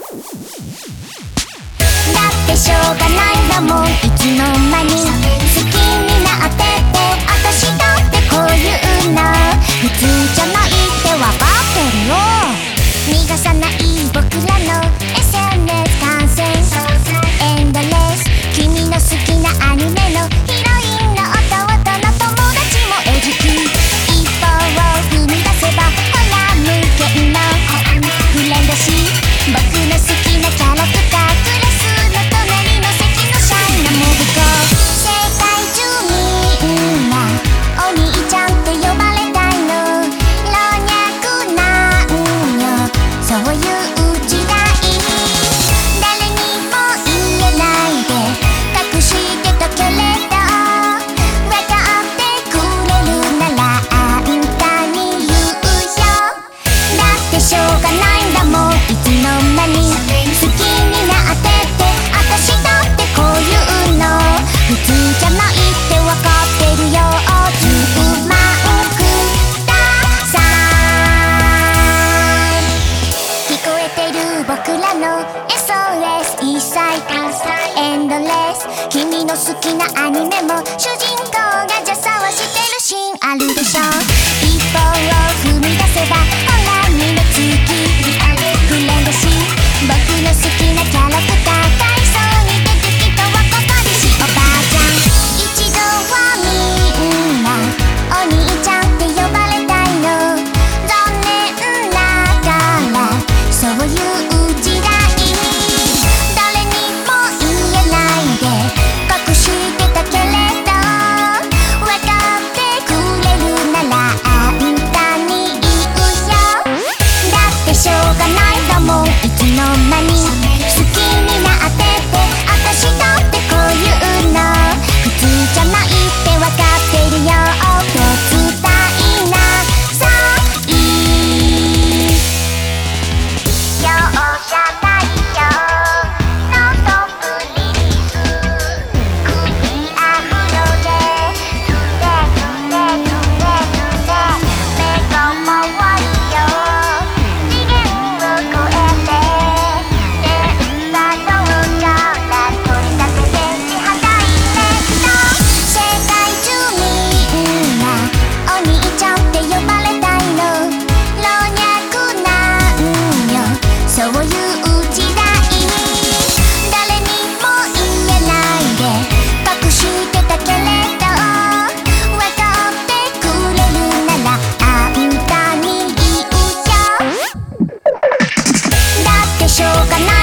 だってしょうがないんだもん、いつの間に好きになってて、私だってこういうの普通じゃないってわかってるよ。逃がさない僕らの SNS 観戦エンドレス、君の好きなアニメのヒロインの弟の友達も餌食、一歩を踏み出せばほら無限のフレンドし、僕の好きなキャラクター、クラスの隣の席のシャイなモブ子、世界中みんなお兄ちゃんって呼ばれたいの、老若男女そういう時代、誰にも言えないで隠してたけれど、分かってくれるならあんたに言うよ。だってしょうがないんだもん、いつの間に好きになってて、私だってこういうの普通じゃないってわかってるよ。10万ください。聞こえてる僕らの SOS 一切エンドレス、君の好きなアニメも主人公が邪魔をしてるシーンあるでしょ。一歩を踏み出せばほら二の月フレンドし、僕の好きなキャラクター、体操に出てきた若かりしおばあちゃん、一度はみんなお兄ちゃんって呼ばれたいの、残念ながらそういう時代、誰にも言えないで隠してたけれど、分かってくれるならあんたに言うよ。だってしょうがないんだもん、いつの間に好きになってて、私だってこういうの普通じゃないってわかってるよ。手伝いなさい、容赦ないよノートプリリース、首あふろでつれつれつれつれ、目が回るよ次元を超えて、電車のから取り立て電子破壊レッド、世界中みんなお兄ちゃんって呼ばれたいの、老若男女そういう時代、誰にも言えないで隠してたけれど、分かってくれるならあんたに言うよ。だってしょうがない